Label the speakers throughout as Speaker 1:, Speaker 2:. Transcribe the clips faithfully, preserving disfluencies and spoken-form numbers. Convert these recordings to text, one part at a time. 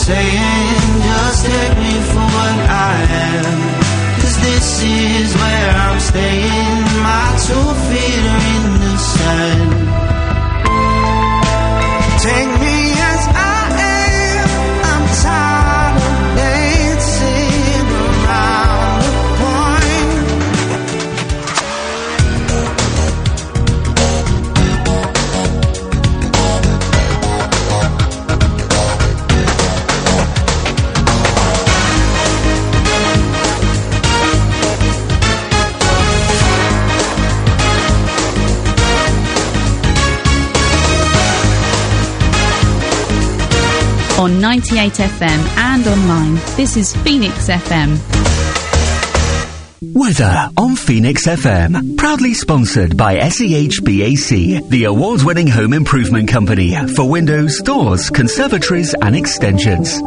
Speaker 1: saying, just take me for what I am. Cause this is where I'm staying. My two feet are in the sand. Take me as I am. I'm tired of dancing around the point.
Speaker 2: On ninety-eight F M and online, this is Phoenix F M.
Speaker 3: Weather on Phoenix F M. Proudly sponsored by S E H B A C, the award-winning home improvement company for windows, doors, conservatories and extensions.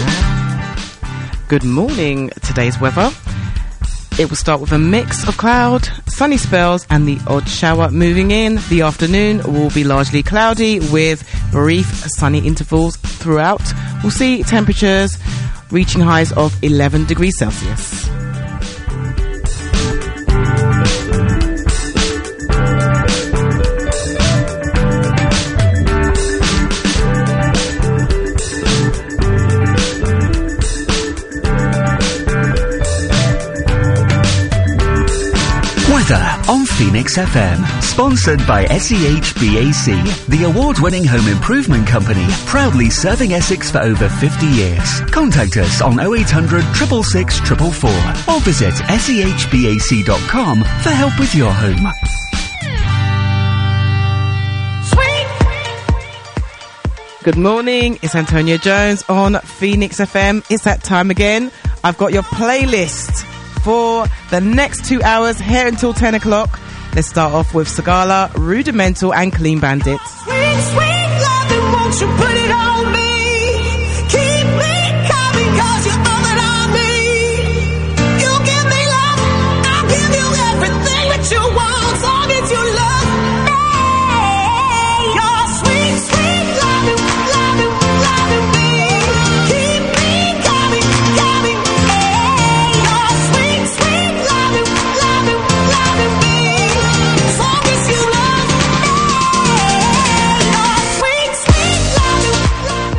Speaker 4: Good morning. Today's weather. It will start with a mix of cloud, sunny spells and the odd shower moving in. The afternoon will be largely cloudy with brief sunny intervals throughout. We'll see temperatures reaching highs of eleven degrees Celsius.
Speaker 3: Weather on Phoenix F M. Sponsored by S E H B A C, the award-winning home improvement company, proudly serving Essex for over fifty years. Contact us on oh eight hundred, six six six, four four four or visit S E H B A C dot com for help with your home.
Speaker 4: Good morning, it's Antonia Jones on Phoenix F M. It's that time again. I've got your playlist for the next two hours here until ten o'clock. Let's start off with Sigala, Rudimental and Clean Bandit.
Speaker 5: Sweet, sweet loving, won't you put it on me? Keep me coming, cause you're all that I need. You give me love, I'll give you everything that you want, as long as you love me. You're sweet, sweet loving, loving, loving me. Keep me coming, coming, hey. You're sweet, sweet loving, loving, loving me. As long as you love me. You're sweet, sweet loving, loving.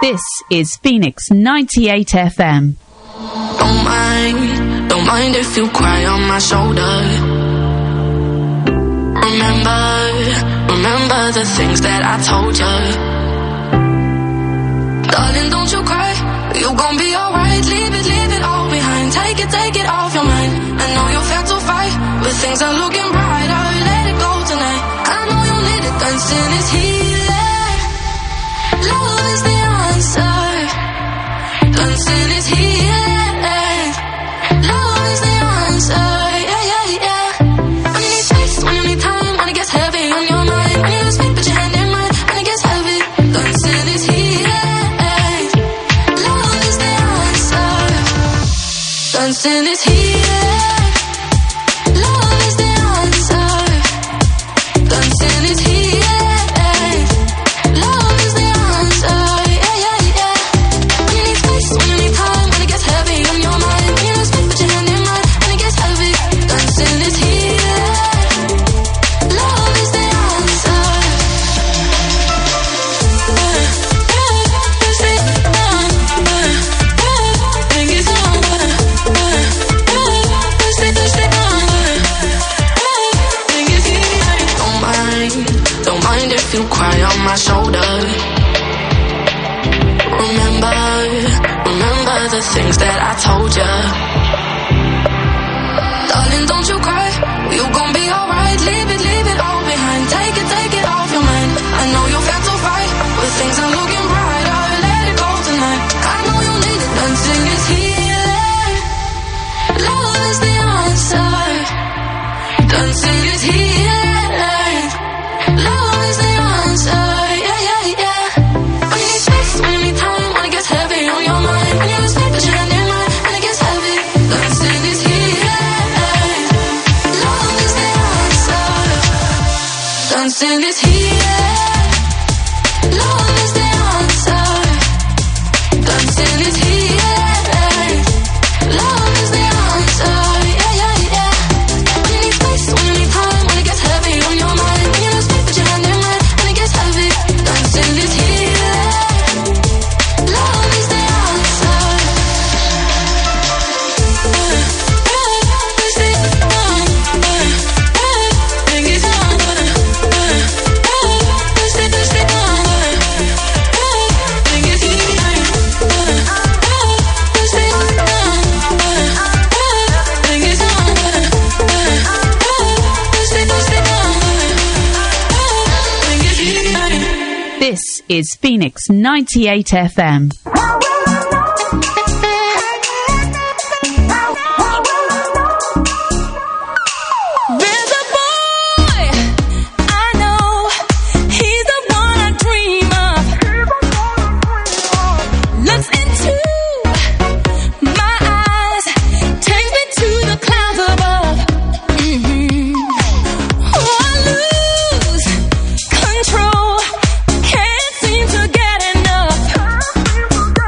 Speaker 2: This is Phoenix ninety-eight F M.
Speaker 6: Don't mind, don't mind if you cry on my shoulder. Remember, remember the things that I told you. Darling, don't you cry, you gon' be alright. Leave it, leave it all behind. Take it, take it off your mind. I know you're fed to fight, but things are looking brighter. Let it go tonight. I know you need it, dancing is healing. Love is the answer. Dancing is healing. Love is the answer. Yeah, yeah, yeah. When you need space, when you need time, when it gets heavy on your mind, when you lose faith, put your hand in mine, when it gets heavy. Dancing is healing. Love is the answer. Dancing is healing. Love is the answer. Dancing is healing. Love is the answer. Yeah, yeah, yeah. When you need space, when you need time, when it gets heavy on your mind, when you lose faith, put your hand in mine, when it gets heavy. Dancing is healing. Love is the answer. Don't mind, don't mind if you cry on my shoulder. Remember, remember the things that I told you. Darling, don't you cry, you gon' be alright. Leave it, leave it all behind. Take it, take it off your mind. I know you'll have to fight, but things are looking brighter. Let it go tonight. I know you need it. Dancing is healing. Love is the answer. Dancing is healing. Love is the answer. Yeah, yeah, yeah. When you need space, when you need time, when it gets heavy on your mind, when you lose faith, put your hand in mine, when it gets heavy. Dancing is healing. Love is the answer. Dancing is healing. Love is the answer. Dancing is healing. Love is the answer. Yeah, yeah, yeah. When you need space, when you need time, when it gets heavy on your mind, when you lose faith, put your hand in mine, when it gets heavy. Dancing is healing. Love is the answer.
Speaker 2: This is Phoenix ninety-eight F M.
Speaker 5: There's a boy I know, he's the one I dream of. Looks into my eyes, takes me to the clouds above. Mm-hmm. Oh, I lose control, can't seem to get enough.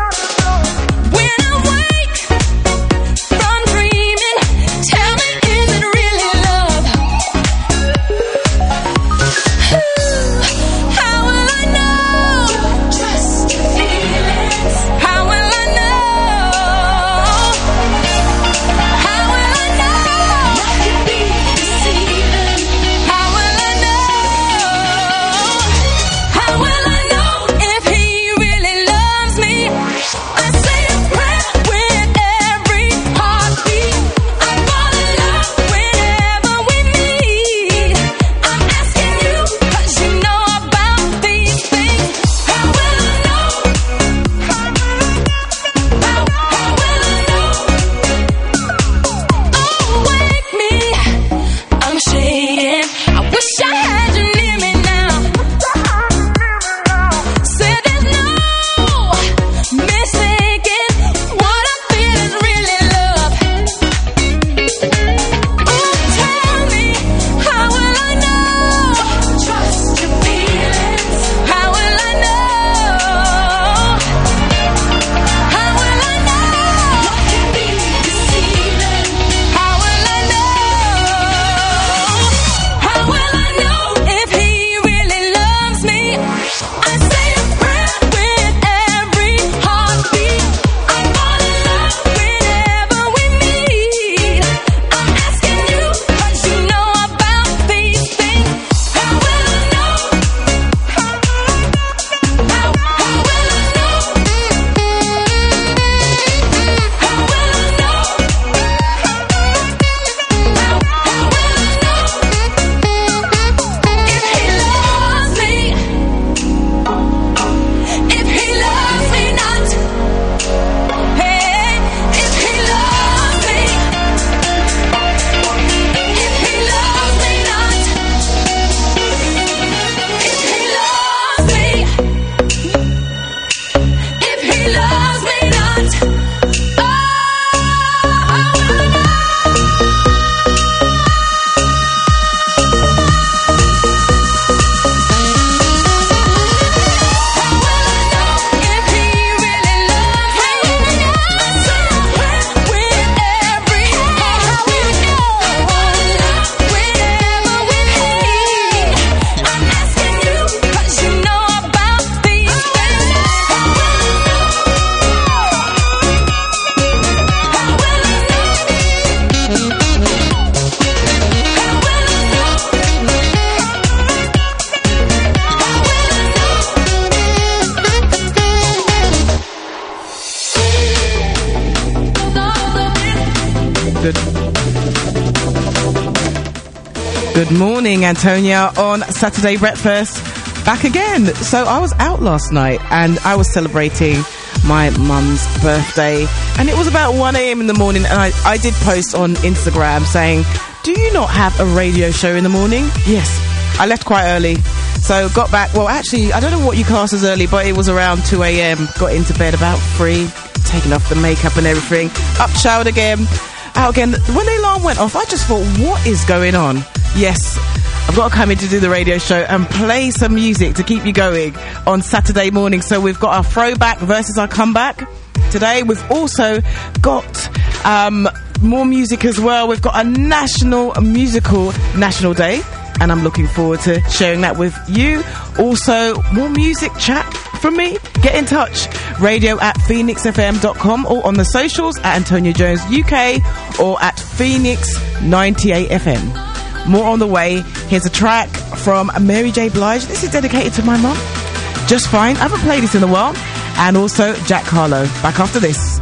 Speaker 4: Good morning, Antonia, on Saturday Breakfast. Back again. So I was out last night and I was celebrating my mum's birthday, and it was about one a.m. in the morning, and I, I did post on Instagram saying, do you not have a radio show in the morning? Yes. I left quite early, so got back. Well, actually, I don't know what you class as early, but it was around two a.m. Got into bed about three, taking off the makeup and everything, up, showered again, out again. When the alarm went off, I just thought, what is going on? Yes, I've got to come in to do the radio show and play some music to keep you going on Saturday morning. So we've got our throwback versus our comeback today. We've also got um, more music as well. We've got a national a musical national day, and I'm looking forward to sharing that with you. Also, more music chat from me. Get in touch. Radio at phoenix f m dot com or on the socials at Antonia Jones U K or at Phoenix ninety-eight F M. More on the way. Here's a track from Mary J. Blige. This is dedicated to my mum. Just Fine. I haven't played this in a while. And also Jack Harlow. Back after this.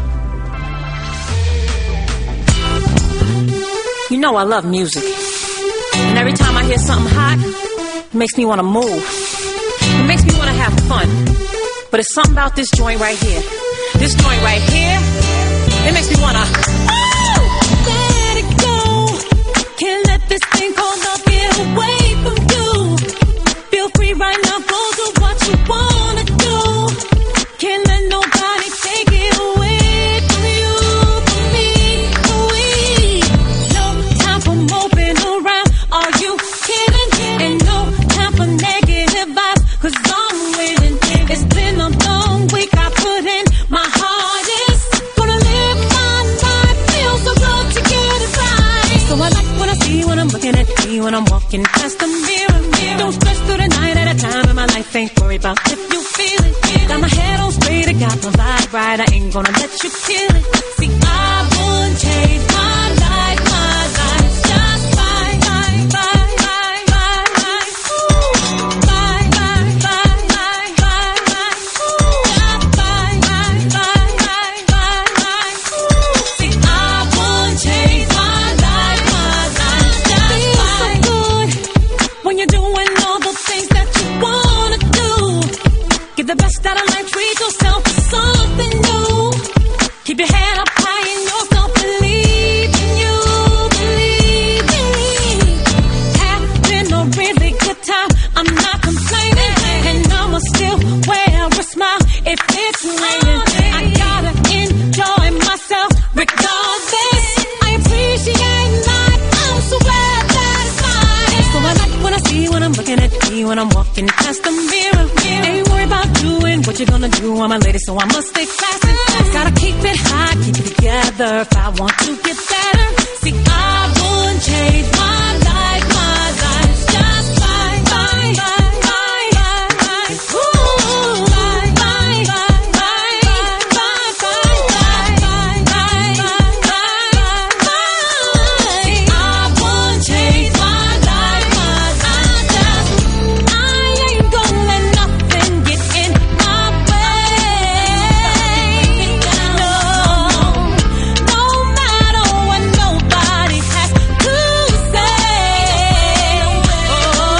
Speaker 7: You know I love music. And every time I hear something hot, it makes me want to move. It makes me want to have fun. But it's something about this joint right here. This joint right here, it makes me want to... Oh! Let it go. Can't let this thing called love get away from you. Feel free right now, go do what you want to do. Can't let nobody take it away from you, from me, from we. No time for moping around, are you kidding? And no time for negative vibes, cause I'm winning. It's been a long week, I put in my hardest. Gonna live my life, feel so good to get it right. So I like what I see when I'm looking at me, when I'm walking past the mirror. Don't stress through the night at a time in my life, ain't worried about if you feel it. Got my head on straight, I got my vibe right, I ain't gonna let you kill it. See, I wouldn't change my life, my life's just fine, fine, fine, fine, fine, fine. Ooh, fine, fine, fine, fine, fine, fine. Ooh, just fine, fine, fine, fine, fine, fine. Ooh, see, I wouldn't change my life, my life's just fine. Feels so good when you're doing all the things that you wanna do. Get the best out of life, treat yourself to something new. Keep your head up high in yourself, believe in you, believe in me. Having a really good time, I'm not complaining, and I'ma still wear a smile if it's raining. I gotta enjoy myself regardless. I appreciate life, I'm so glad that it's mine. So I like what I see when I'm looking at me, when I'm walking past the mirror. Ain't worried about doing what you're gonna do, I'm a lady, so I must stay classy. Gotta keep it high, keep it together if I want to get better. See, I wouldn't change my life, my life's just fine, fine, fine, fine, fine, fine. Ooh, fine, fine, fine, fine, fine, fine, fine, fine, fine, fine, fine. See, I wouldn't change my life, my life's just, I ain't gonna let nothing get in my way. No, no matter what nobody has to say. Oh,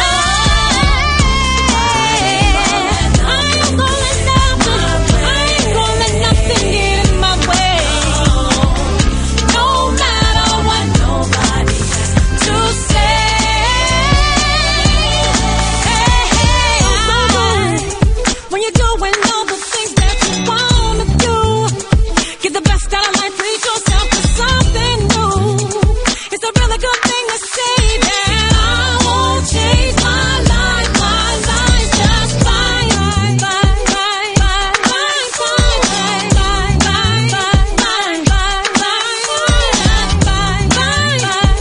Speaker 7: I ain't gonna let nothing, I ain't gonna let nothing get in my way. No matter what nobody has to say. When you're doing all the things that you wanna do, get the best out of life, treat yourself to something new. It's a really good thing to say that I won't change my life, my life's just fine, fine, fine, fine, fine, fine, fine, fine, fine, fine, fine, fine, fine, fine,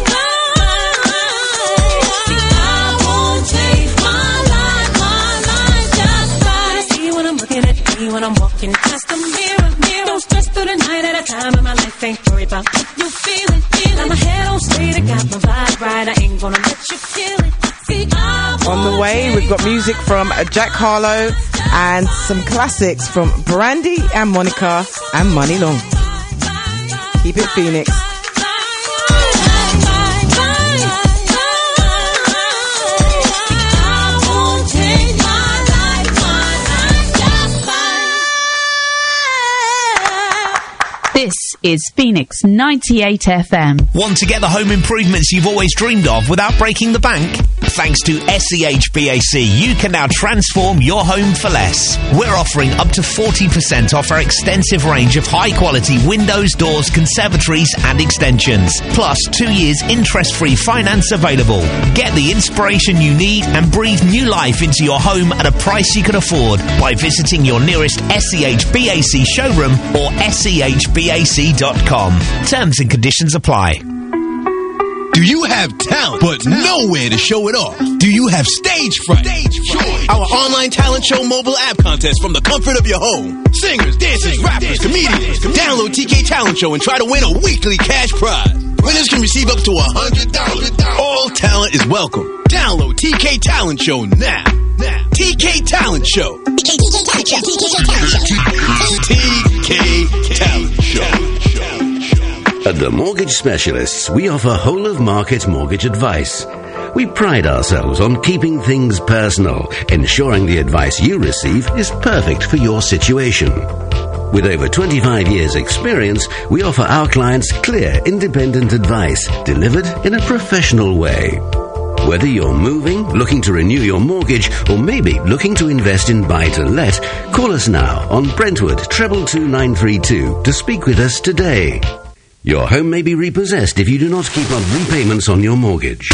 Speaker 7: fine. See, I won't change my life, my life's just fine. I see when I'm looking at me, when I'm walking past the mirror. Don't stress through the night at a time in my life, ain't worried about if you feel it. Got my head on straight, I got my vibe right, I ain't gonna let you kill it. See, I
Speaker 4: On the way, we've got music from Jack Harlow and some classics from Brandy and Monica and Money Long. Keep it Phoenix.
Speaker 2: is Phoenix ninety-eight F M.
Speaker 8: Want to get the home improvements you've always dreamed of without breaking the bank? Thanks to S E H B A C, you can now transform your home for less. We're offering up to forty percent off our extensive range of high-quality windows, doors, conservatories and extensions. Plus, two years interest-free finance available. Get the inspiration you need and breathe new life into your home at a price you can afford by visiting your nearest S E H B A C showroom or S E H B A C dot com. Terms and conditions apply.
Speaker 9: Do you have talent, but nowhere to show it off? Do you have stage fright? Stage fright. Our online talent show mobile app contest from the comfort of your home. Singers, dancers, rappers, comedians. Download T K Talent Show and try to win a weekly cash prize. Winners can receive up to one hundred dollars. All talent is welcome. Download T K Talent Show now. Now. T K Talent Show. T K Talent Show. T K Talent Show.
Speaker 10: At The Mortgage Specialists, we offer whole-of-market mortgage advice. We pride ourselves on keeping things personal, ensuring the advice you receive is perfect for your situation. With over twenty-five years' experience, we offer our clients clear, independent advice delivered in a professional way. Whether you're moving, looking to renew your mortgage, or maybe looking to invest in buy-to-let, call us now on Brentwood treble two nine three two to speak with us today. Your home may be repossessed if you do not keep up repayments on your mortgage.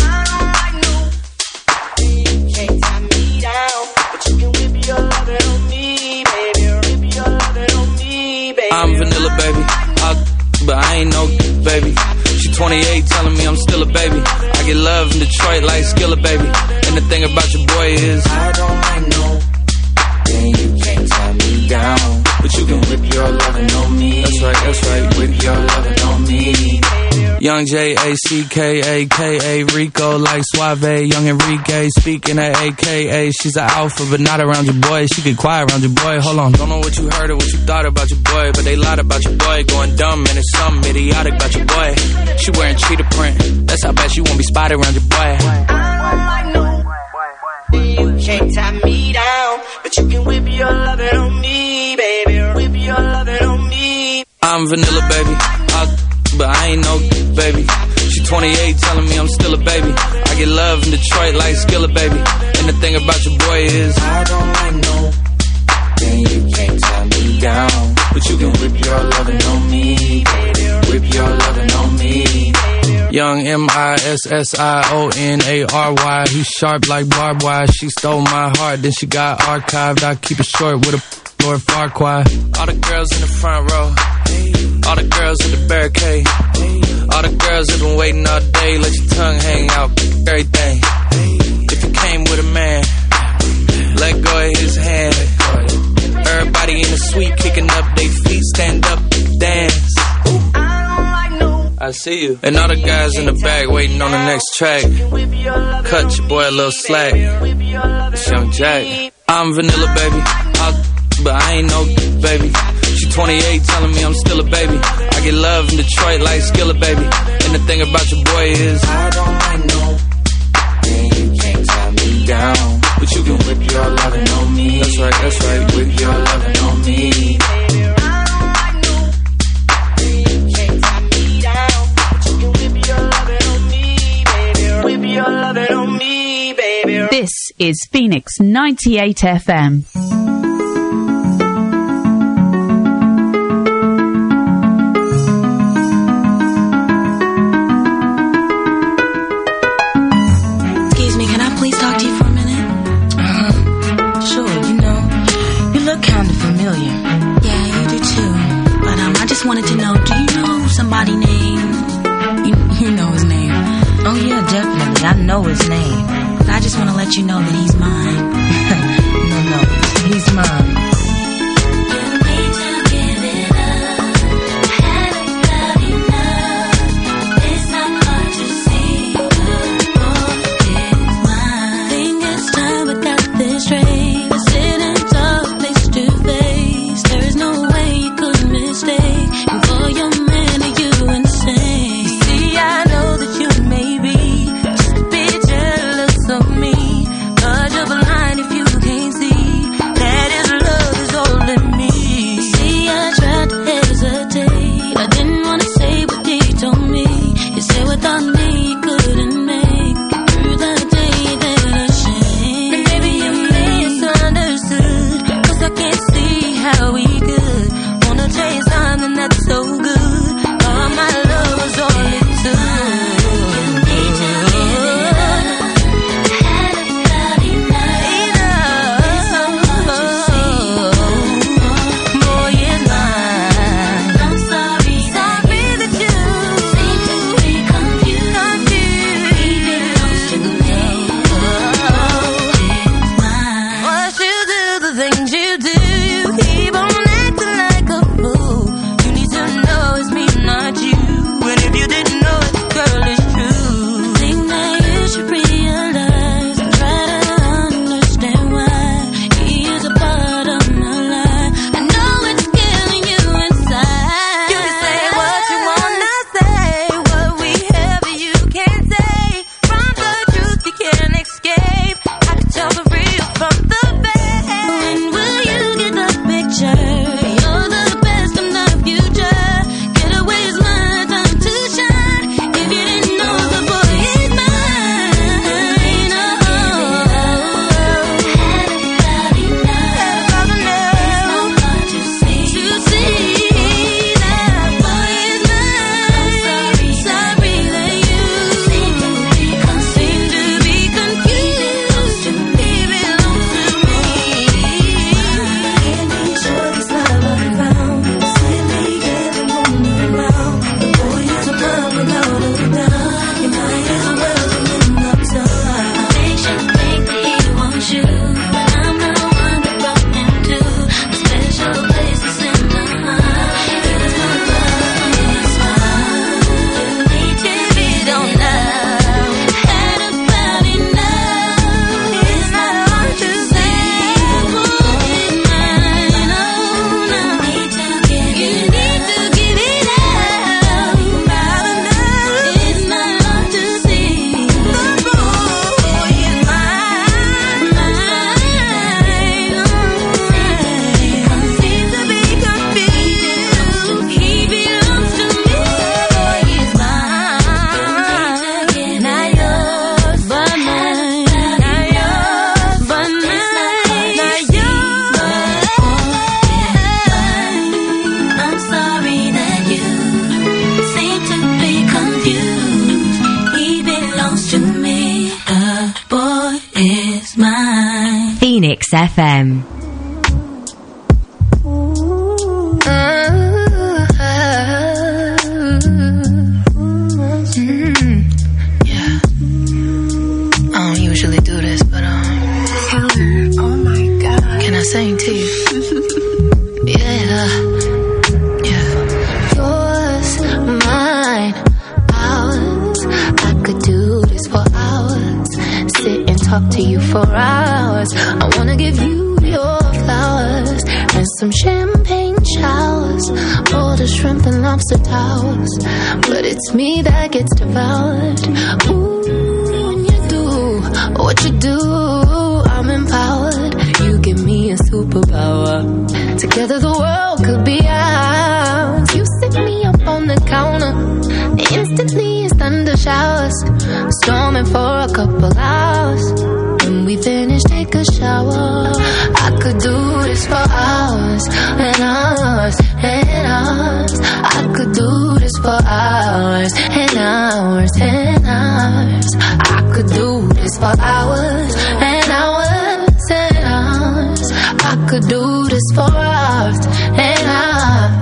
Speaker 11: I'm vanilla, baby. I, but I ain't no baby. She twenty-eight, telling me I'm still a baby. I get love in Detroit like Skilla, baby. And the thing about your boy is I don't like no thing you can't tie me down. But you can whip your lovin' on me. That's right, that's right, whip your lovin' on me. Young J A C K A K A Rico like Suave. Young Enrique speaking at A K A. She's an alpha but not around your boy. She get quiet around your boy. Hold on, don't know what you heard or what you thought about your boy, but they lied about your boy. Going dumb and it's something idiotic about your boy. She wearing cheetah print. That's how bad she won't be spotted around your boy.
Speaker 5: You can't tie me down, but you can whip your lovin' on me, baby. Whip your lovin' on me.
Speaker 11: I'm vanilla, baby. I, but I ain't no baby. She twenty-eight, telling me I'm still a baby. I get love in Detroit like Skilla, baby. And the thing about your boy is I don't like no thing you can't tie me down. But you can whip your lovin' on me, baby. Whip your lovin' on me. Young M I S S I O N A R Y. He's sharp like barbed wire. She stole my heart, then she got archived. I keep it short with a Lord Farquaad. All the girls in the front row, all the girls in the barricade, all the girls have been waiting all day. Let your tongue hang out, everything. If you came with a man, let go of his hand. Everybody in the suite kicking up their feet, stand up, dance. I see you. And all the guys in the back waiting on the next track. Cut your boy a little slack. It's Young Jack. I'm vanilla, baby. I, but I ain't no baby. She twenty-eight, telling me I'm still a baby. I get love in Detroit like Skilla, baby. And the thing about your boy is I don't like no thing you can't tie me down. But you can whip your lovin' on me. That's right, that's right, whip your lovin' on me.
Speaker 2: This is Phoenix ninety-eight F M.
Speaker 12: Excuse me, can I please talk to you for a minute? Uh-huh. Sure, you know, you look kind of familiar. Yeah, you do too. But um, I just wanted to know, do you know somebody named... You, you know his name. Oh yeah, definitely. I know his name. But I just want to let you know that he's mine. No, no, he's mine.
Speaker 5: Of me, but you're blind if you can't see that it's love.
Speaker 13: Six F M.
Speaker 12: Sing to you. Yeah, yeah. Yours, mine, ours. I could do this for hours. Sit and talk to you for hours. I wanna give you your flowers and some champagne showers, all the shrimp and lobster towers. But it's me that gets devoured. Ooh, when you do what you do, I'm empowered. You give me a superpower. Together the world could be ours. You sit me up on the counter. Instantly it's thunder showers. Storming for a couple hours. When we finish, take a shower. I could do this for hours and hours and hours. I could do this for hours and hours and hours. I could do this for hours and hours. I could do this for hours and hours.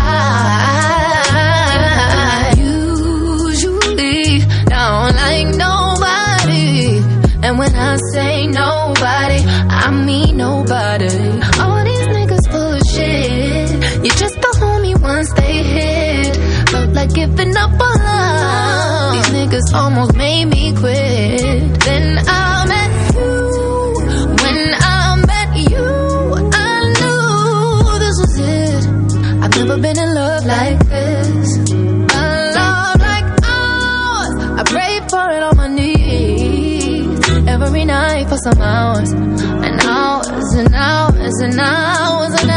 Speaker 12: I usually don't like nobody, and when I say nobody, I mean nobody. All these niggas full of shit. You're just a homie once they hit. Felt like giving up on love. These niggas almost made me quit. Then I met you. When I never been in love like this. A love like ours. I pray for it on my knees every night for some hours and hours and hours and hours and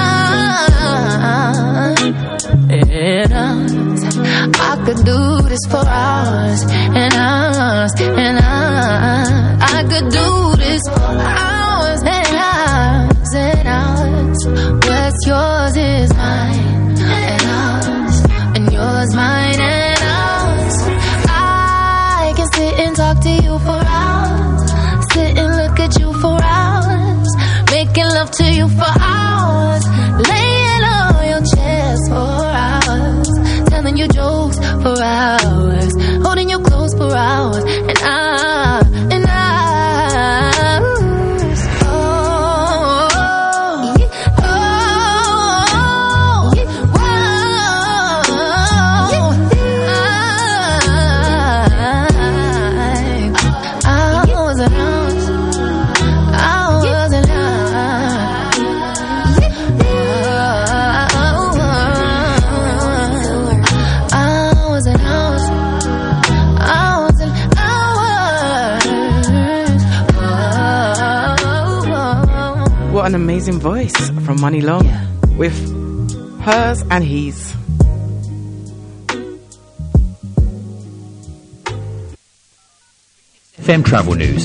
Speaker 12: hours and hours. I could do this for hours and hours and hours. I could do this for hours and hours and hours. What's yours is mine and ours, and yours mine and ours. I can sit and talk to you for hours, sit and look at you for hours, making love to you for hours, laying on your chest for hours, telling you jokes for hours, holding you close for hours, and I, and I.
Speaker 4: What an amazing voice from Money Long, yeah, with hers and his.
Speaker 14: F M Travel News.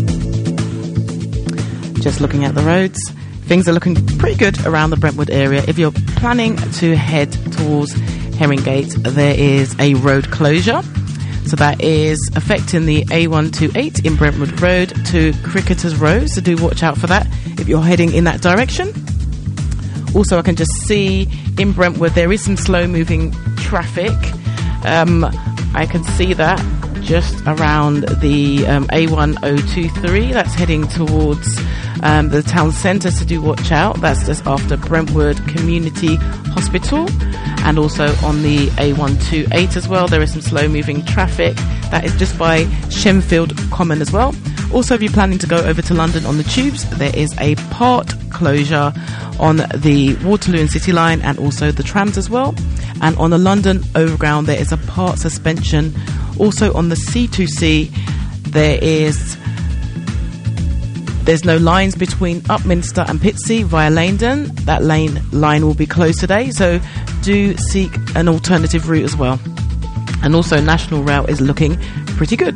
Speaker 4: Just looking at the roads, things are looking pretty good around the Brentwood area. If you're planning to head towards Herringate, there is a road closure. So that is affecting the A one twenty-eight in Brentwood Road to Cricketers Road. So do watch out for that if you're heading in that direction. Also, I can just see in Brentwood there is some slow moving traffic. Um, I can see that just around the um, A one oh two three. That's heading towards um, the town centre, so do watch out. That's just after Brentwood Community Hospital. And also on the A one twenty-eight as well, there is some slow moving traffic. That is just by Shenfield Common as well. Also, if you're planning to go over to London on the tubes, there is a part closure on the Waterloo and City line and also the trams as well. And on the London Overground, there is a part suspension. Also on the C two C, there is there's no lines between Upminster and Pitsea via Leighton. That lane line will be closed today, so do seek an alternative route as well. And also National Rail is looking pretty good.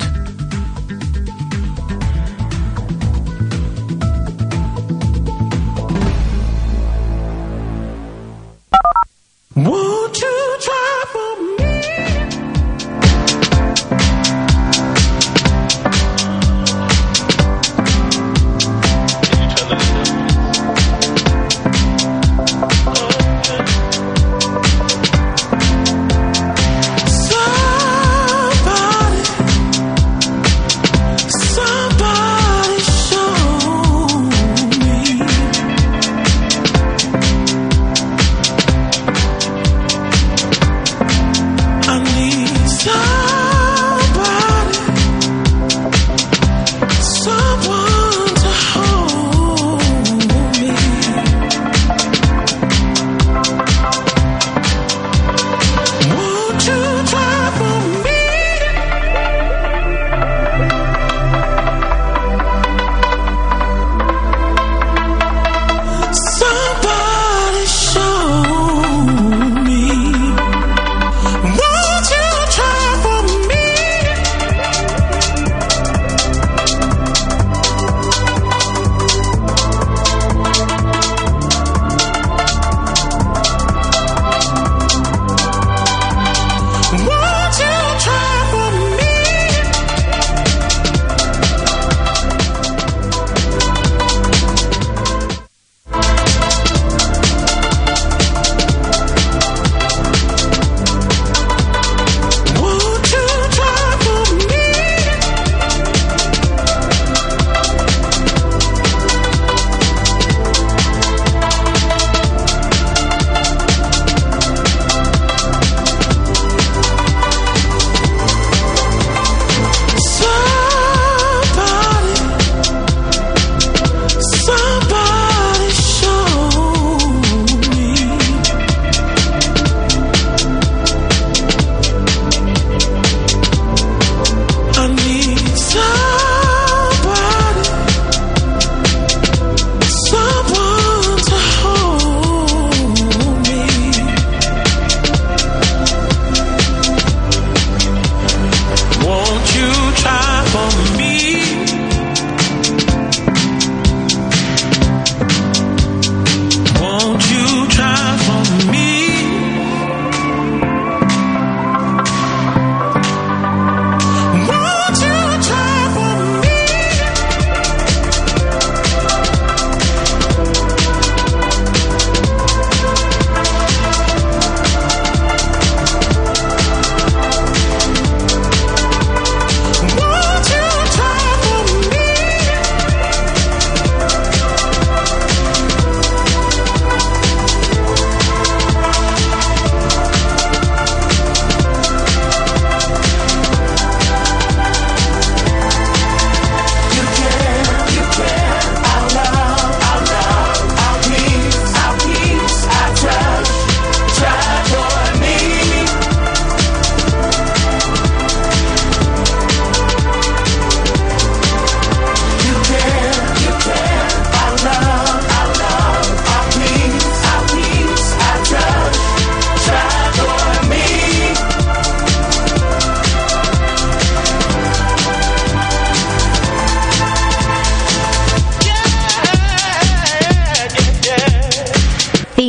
Speaker 5: Won't you try for me?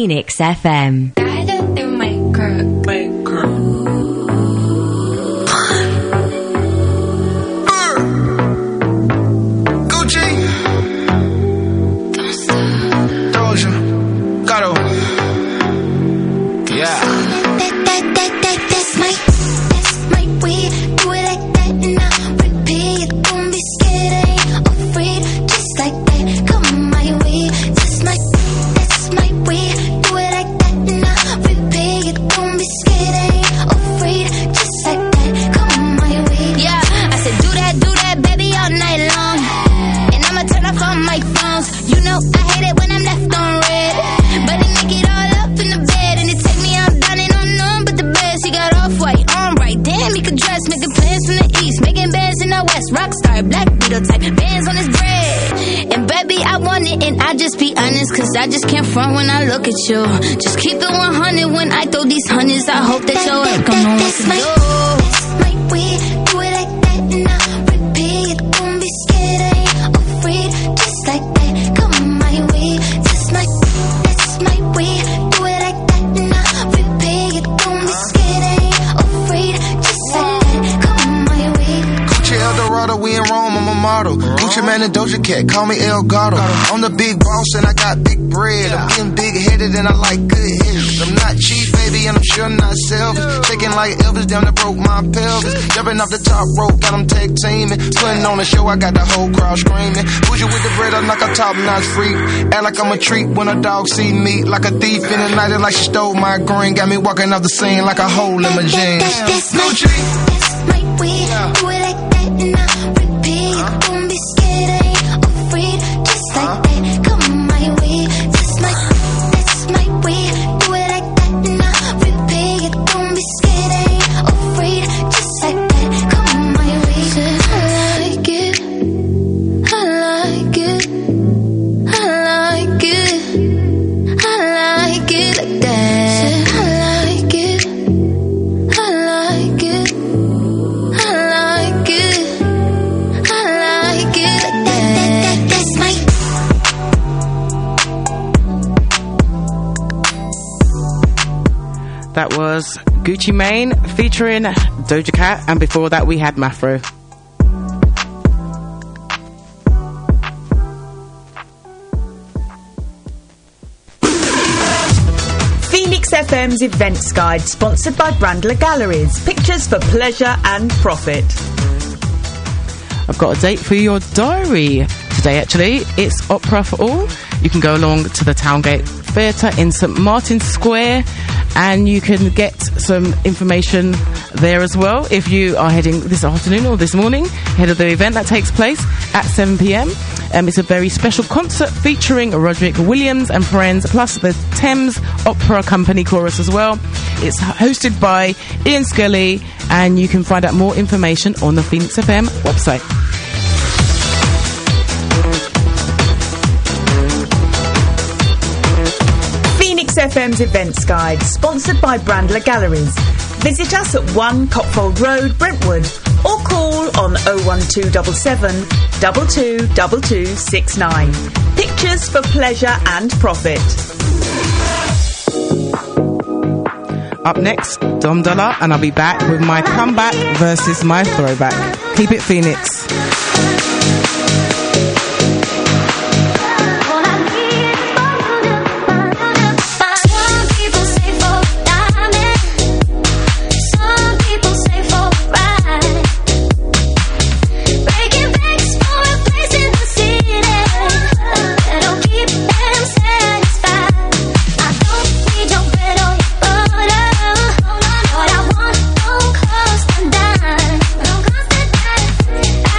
Speaker 13: Phoenix F M.
Speaker 14: I just can't front when I look at you. Just keep it one hundred when I throw these hundreds. I hope that you're work on what to do. That's my way, do it like that and I repeat. Don't be scared, I ain't afraid. Just like that, come my way. That's my, that's my way, do it like that and I repeat. Don't be scared, I ain't afraid. Just like that, come my way.
Speaker 15: Gucci Eldorado, we in Rome, I'm a model. Gucci Man and Doja Cat, call me El Gato. I'm the big boss and I got big bread. I'm getting big-headed and I like good hitters. I'm not cheap, baby, and I'm sure not selfish. Shaking like Elvis, damn, that broke my pelvis. Jumping off the top rope, got them tag teaming. Putting on a show, I got the whole crowd screaming. Bougie with the bread, I'm like a top-notch freak. Act like I'm a treat when a dog see me. Like a thief in the night, like she stole my green. Got me walking off the scene like a hole in my jeans.
Speaker 14: That's my, that's my way, do it like that and I repeat. Don't be scared, I ain't afraid. Just like that, come my way. That's my, that's my way, do it like that and I repeat. Don't be scared, I ain't afraid. Just like that, come my way. I like it, I like it, I like it, I like it like that. I like it, I like it, I like it, I like it like that. That's my.
Speaker 4: That was Gucci Mane featuring Doja Cat, and before that we had Mafro.
Speaker 16: Phoenix F M's Events Guide, sponsored by Brandler Galleries. Pictures for pleasure and profit.
Speaker 4: I've got a date for your diary today, actually. It's Opera for All. You can go along to the Towngate Theatre in St Martin's Square, and you can get some information there as well if you are heading this afternoon or this morning ahead of the event that takes place at seven p m. Um, it's a very special concert featuring Roderick Williams and friends, plus the Thames Opera Company Chorus as well. It's hosted by Ian Scully, and you can find out more information on the Phoenix F M website.
Speaker 16: Phoenix F M's Events Guide, sponsored by Brandler Galleries. Visit us at one Copfold Road, Brentwood, or call on oh one two seven seven, two two two two six nine. Pictures for pleasure and profit.
Speaker 4: Up next, Dom Dollar, and I'll be back with my comeback versus my throwback. Keep it Phoenix.
Speaker 14: I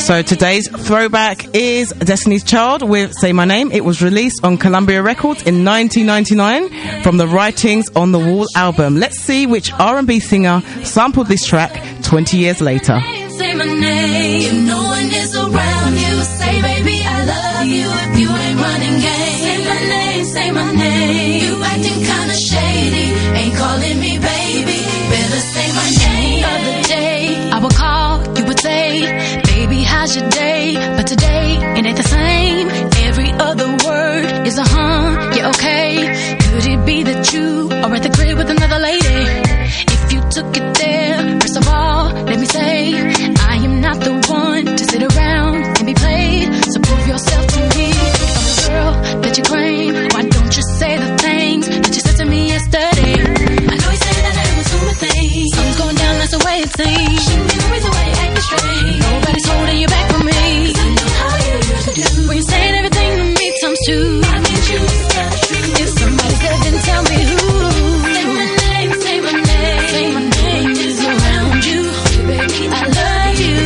Speaker 4: So today's throwback is Destiny's Child with Say My Name. It was released on Columbia Records in nineteen ninety-nine from the Writings on the Wall album. Let's see which R and B singer sampled this track twenty years later.
Speaker 6: Say my name, if no one is around you, say baby I love you if you ain't running game. Say my name, say my name, you acting kinda shady, ain't calling me baby, better say my name.
Speaker 13: The other day, I would call, you would say, baby how's your day, but today it ain't the same. Every other word is a huh, yeah okay. Could it be that you are at the crib with another lady? If you took it there, first of all, let me say, I am not the one to sit around and be played. So prove yourself to me. If I'm the girl that you claim, why don't you say the things that you said to me yesterday? I know you say that I was doing things. Something's going down, that's the way it seems. Shouldn't be the reason why you're acting strange. Nobody's holding you back from me. 'Cause I know how you used to do. When you're saying everything to me times two. I need you to tell the truth. If somebody said, then tell me who. Say my name, say my name, say my name is around you. Baby, I love you.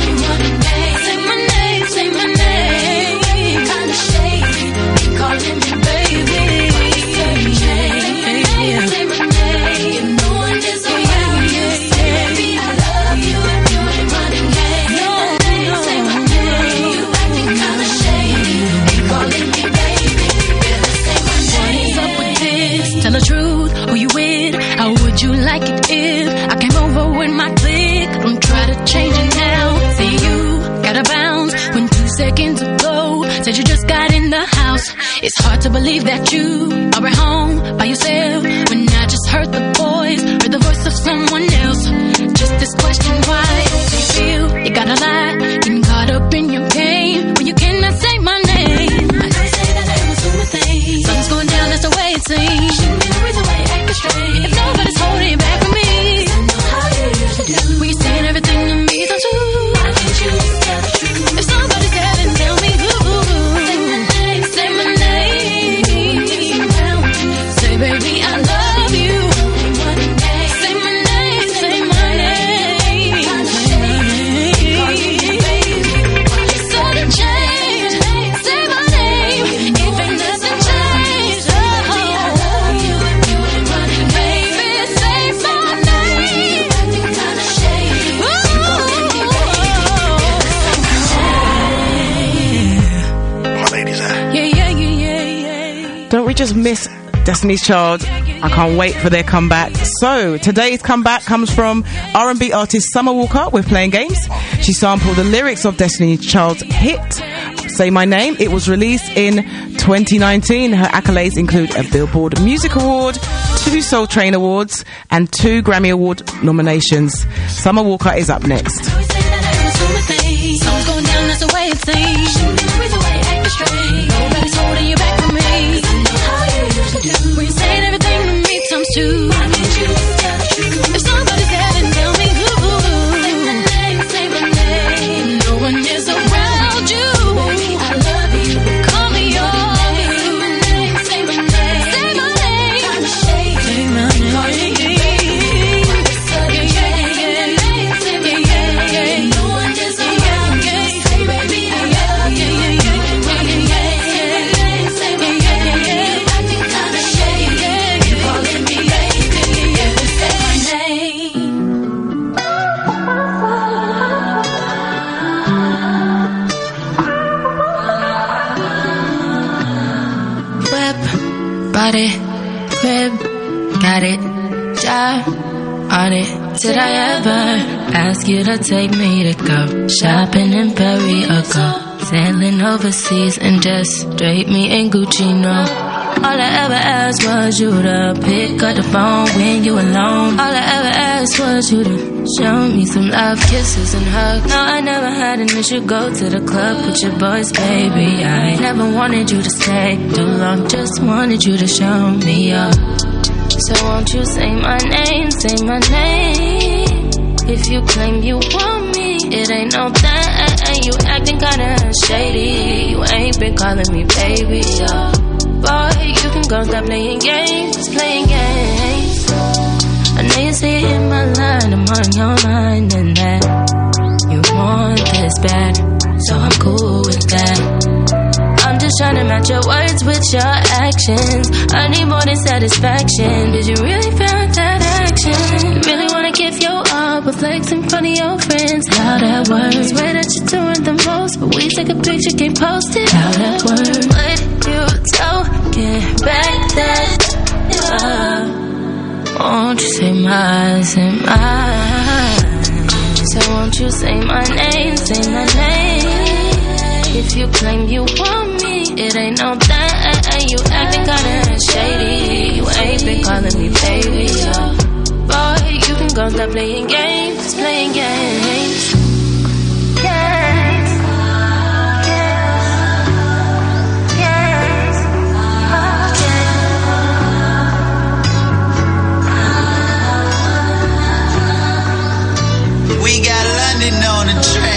Speaker 13: Say my name, say my name. Kinda shady, ain't calling me baby. Say my name, say my name. If no one is around you, say baby, I love you. If you ain't running game, say my name. You acting kinda shady, ain't calling me baby. Better say my name. What is up with this? Tell the truth, who you with? How would you like it if I came over with my clique? Don't try to change it now. See you gotta bounce when two seconds ago said you just got in the house. It's hard to believe that you are at home by yourself when I just heard the voice, heard the voice of someone else. Just this question, why do you feel you gotta lie? Getting caught up in your game when you cannot say my name. I know you say that I was doing things. Something's going down, that's the way it seems. Shouldn't be the reason why you're acting strange. If nobody's holding you back from me, 'cause I know how you used to do. When you're saying everything to me, so too. I need you to tell the truth. If somebody said, then tell me who. Say my name, say my name. Say baby, I love you. Say my name, say my name. Sudden change. Say my name. If ain't nothing changed, oh, I love you. Baby, say my name. Kinda shady.
Speaker 9: My ladies, uh,
Speaker 13: Yeah, yeah, yeah, yeah, yeah.
Speaker 4: Don't we just miss Destiny's Child? I can't wait for their comeback. So today's comeback comes from R and B artist Summer Walker with Playing Games. She sampled the lyrics of Destiny's Child's hit Say My Name. It was released in twenty nineteen. Her accolades include a Billboard Music Award, two Soul Train Awards, and two Grammy Award nominations. Summer Walker is up next.
Speaker 13: Something's going down, that's the way it seems. Shouldn't be the reason why you're acting strange. Nobody's holding you back from me. 'Cause I know how you used to do. When you're saying everything to me times two. I need you to tell the truth. If somebody said, then tell me who. Say my name, say my name. No one is around you. Baby, I love you. Call me yours. Say my name, say my name. Say my name. Kinda shady. Say my name. Calling me baby. Sudden change. Say my name. No one is around you. Say baby, I love you. Running game. Say my name. Acting kinda shady. Calling me baby. Say my name.
Speaker 17: Whip, body, crib, got it, job, on it. Did I ever ask you to take me to go shopping in Paris or go sailing overseas and just drape me in Gucci? No. All I ever asked was you to pick up the phone when you alone. All I ever asked was you to show me some love, kisses and hugs. No, I never had an issue. Go to the club with your boys, baby. I never wanted you to stay too long. Just wanted you to show me up. So won't you say my name, say my name. If you claim you want me, it ain't no thing. You acting kinda shady. You ain't been calling me baby, yeah. Boy, you can go stop playing games, playing games. I know you see it in my line, I'm on your mind, and that you want this bad. words with your actions. I need more than satisfaction. Did you really feel that action? You really wanna give your all, but flex in front of your friends. Loud at words, swear that you're doing the most, but we take a picture, can't post it. Loud at words, what you don't get back that love. Won't you say my, say my? So won't you say my name, say my name? If you claim you want me, it ain't no thing. You acting kinda shady. You ain't been calling me baby. So, boy, you can go stop playing games, playing games. Games.
Speaker 1: We got London on the track.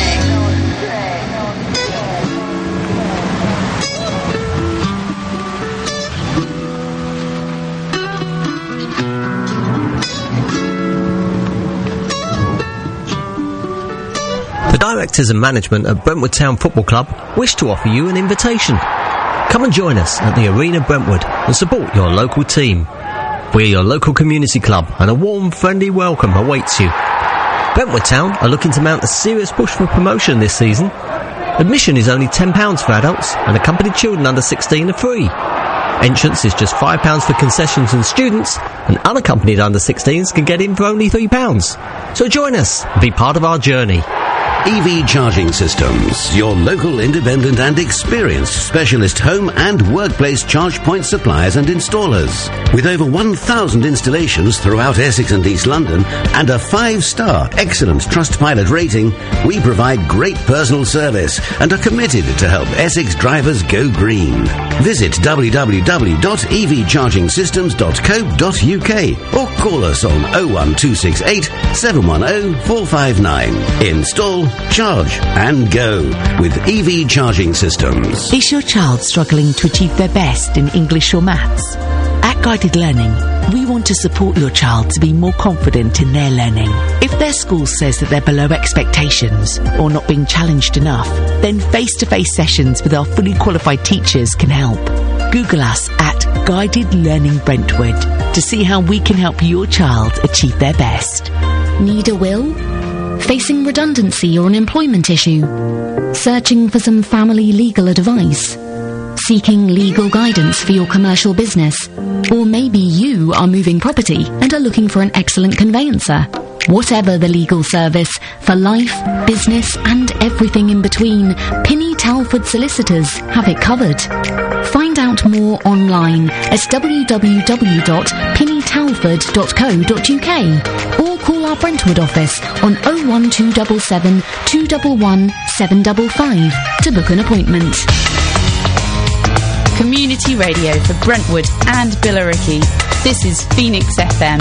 Speaker 18: The directors and management at Brentwood Town Football Club wish to offer you an invitation. Come and join us at the Arena Brentwood and support your local team. We're your local community club and a warm, friendly welcome awaits you. Brentwood Town are looking to mount a serious push for promotion this season. Admission is only ten pounds for adults and accompanied children under sixteen are free. Entrance is just five pounds for concessions and students, and unaccompanied under sixteens can get in for only three pounds. So join us and be part of our journey.
Speaker 10: E V Charging Systems, your local independent and experienced specialist home and workplace charge point suppliers and installers. With over one thousand installations throughout Essex and East London and a five-star excellent Trustpilot rating, we provide great personal service and are committed to help Essex drivers go green. Visit w w w dot e v charging systems dot co dot u k or call us on oh one two six eight, seven one oh, four five nine. Install, charge and go with E V Charging Systems.
Speaker 19: Is your child struggling to achieve their best in English or maths? At Guided Learning, we want to support your child to be more confident in their learning. If their school says that they're below expectations or not being challenged enough, then face-to-face sessions with our fully qualified teachers can help. Google us at Guided Learning Brentwood to see how we can help your child achieve their best.
Speaker 13: Need a will? Facing redundancy or an employment issue? Searching for some family legal advice? Seeking legal guidance for your commercial business? Or maybe you are moving property and are looking for an excellent conveyancer? Whatever the legal service, for life, business and everything in between, Pinny Talford Solicitors have it covered. Find out more online at w w w dot pinny talford dot co dot u k or call our Brentwood office on oh one two seven seven, two one one, seven five five to book an appointment.
Speaker 2: Community radio for Brentwood and Billericay. This is Phoenix F M.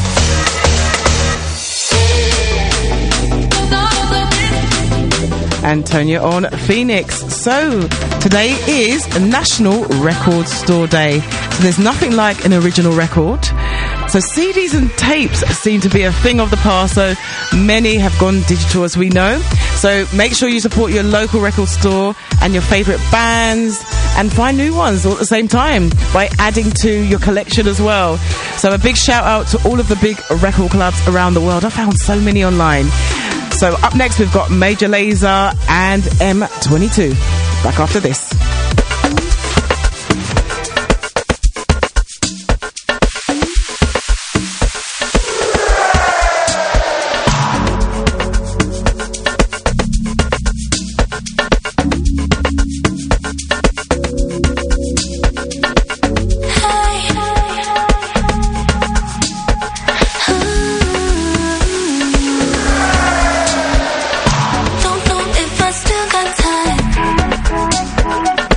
Speaker 4: Antonia on Phoenix. So, today is National Record Store Day. So there's nothing like an original record. So C Ds and tapes seem to be a thing of the past, so many have gone digital, as we know. So make sure you support your local record store and your favourite bands and find new ones all at the same time by adding to your collection as well. So a big shout out to all of the big record clubs around the world. I found so many online. So up next we've got Major Lazer and M twenty-two. Back after this.
Speaker 14: Don't know if I still got time.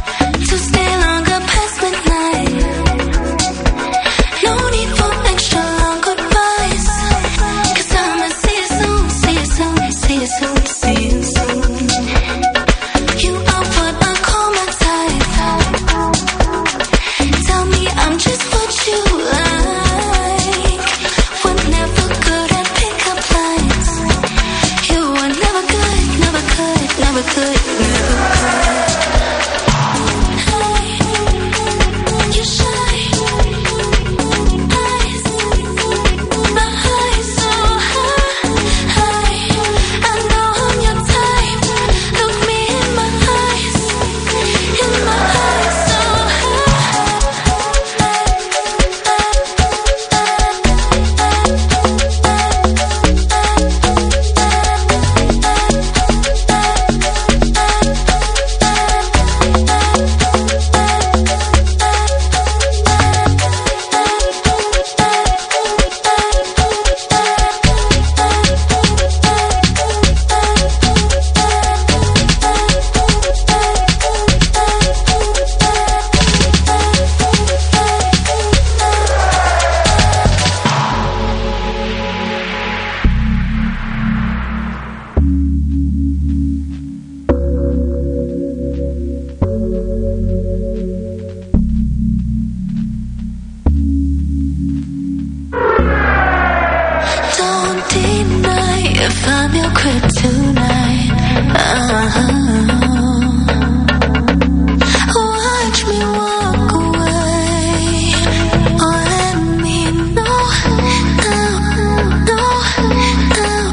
Speaker 14: Watch me walk away, or let me know, know, know, know.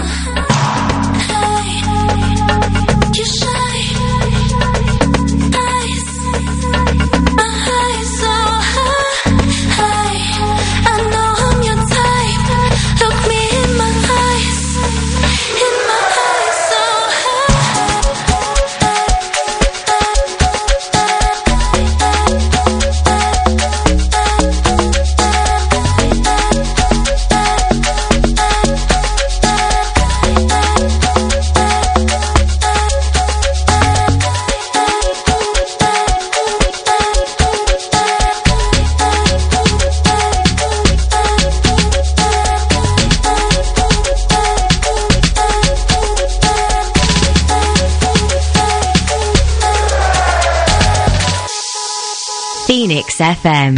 Speaker 14: Hey, you shine, eyes, eyes so high. Hey, I know I'm your type. Look me in my eyes, in my eyes so
Speaker 20: Phoenix F M.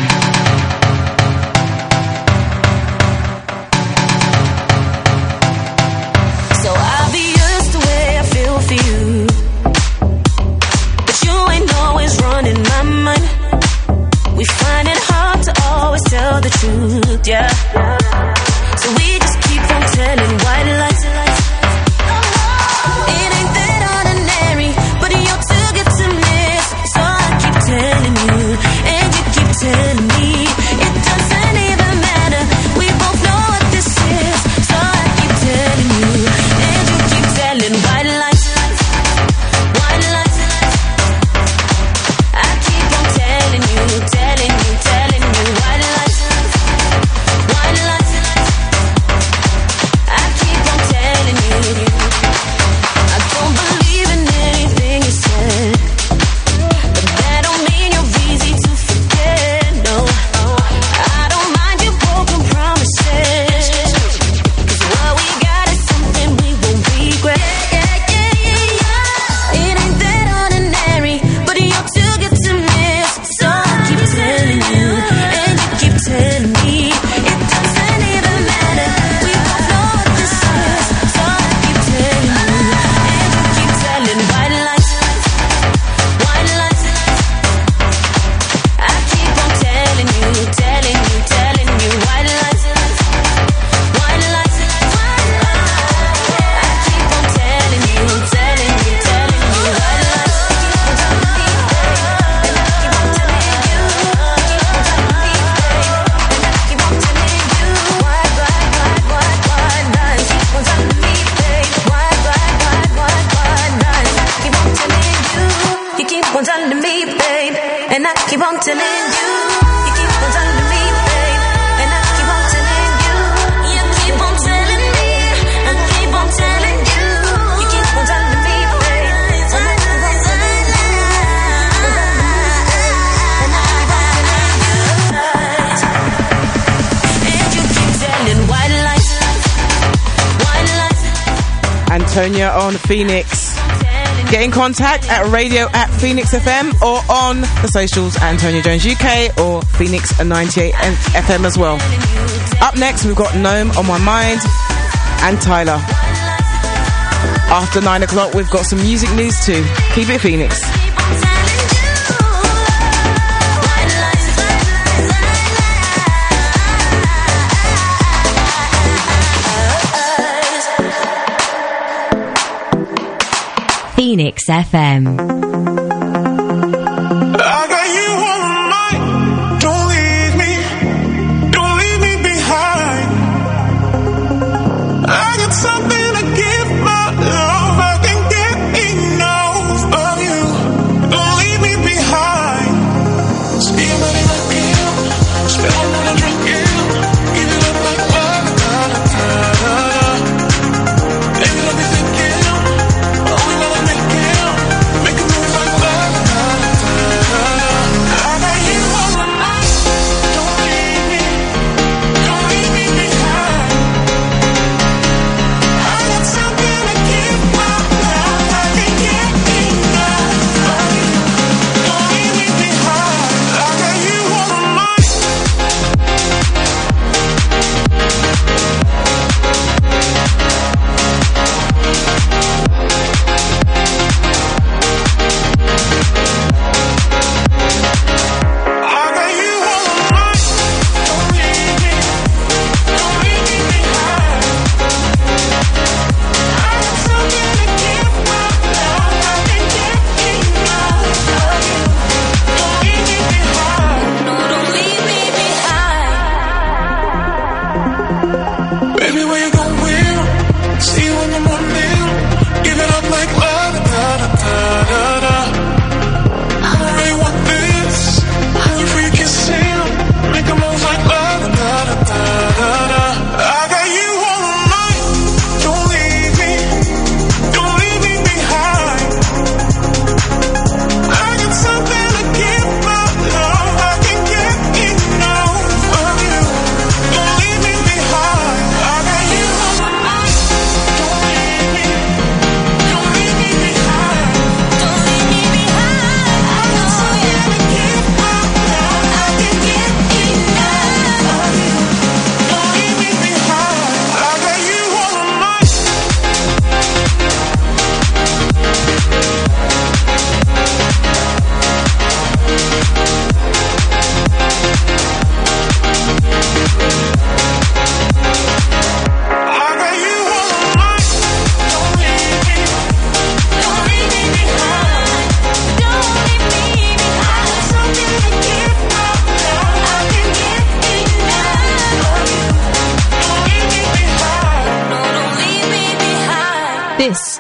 Speaker 5: So obvious the way I feel for you, but you ain't always running my mind. We find it hard to always tell the truth, yeah. So we just keep on telling white lies. It ain't that ordinary, but you're too good to miss. So I keep telling you, and you keep telling me, it doesn't even matter. We both know what this is. So I keep telling you, and you keep telling white lies, white lies. I keep on telling you, telling you, telling you white lies, white lies. I keep on telling you, I don't believe in anything you said, but that don't mean you're easy to forget. No, I don't mind your broken promises, 'cause what we got is something we won't regret. Yeah, yeah, yeah, yeah. It ain't that ordinary, but you're too good to miss. So I keep telling you, and you keep telling me, it doesn't even matter. We both know what this is. So I keep telling you, and you keep telling white lies, white lies. I keep on telling you, telling you, telling you white lies, white lies. I keep on telling you, telling you, telling you white lies. And I keep on telling you, keep on telling you white, white, white, white, white lies. Keep on telling me, babe, white, white, white, white, white lies. Keep on telling you, you keep on telling me, babe, and I keep on telling you, you keep on telling me, babe, and I keep on telling you, you keep on telling me, I keep on telling you, you keep on telling me, babe, and I keep on telling you, and I keep on telling you, and you keep telling white lies, white lies.
Speaker 4: Antonia on Phoenix. Get in contact at radio at Phoenix F M or on the socials at Antonia Jones U K or Phoenix ninety-eight F M as well. Up next, we've got Gnome on My Mind and Tyler. After nine o'clock, we've got some music news too. Keep it Phoenix.
Speaker 20: Phoenix F M.
Speaker 5: I got you on my mind. Don't leave me. Don't leave me behind. I got something to give my love. I can get enough of you. Don't leave me behind. See your money like you. Spend on what I drink you. Give it up like what? Baby, let me think you. Oh, we wanna make it. Make a move like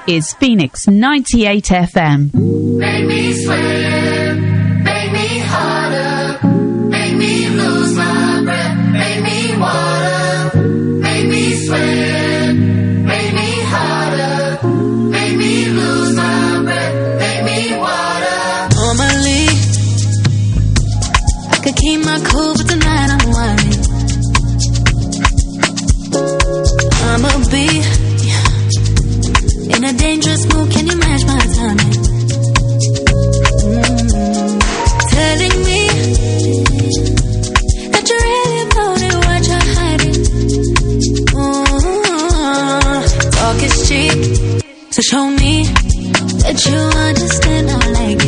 Speaker 2: is Phoenix ninety-eight F M.
Speaker 5: Make me swim, make me harder, make me lose my breath, make me water, make me swim, make me harder, make me lose my breath, make me water.
Speaker 12: Normally, I could keep my cool, but tonight I'm worried. I'ma be in a dangerous mood, can you match my timing? Mm-hmm. Telling me that you really about it, what you're hiding. Mm-hmm. Talk is cheap, so show me that you understand how I like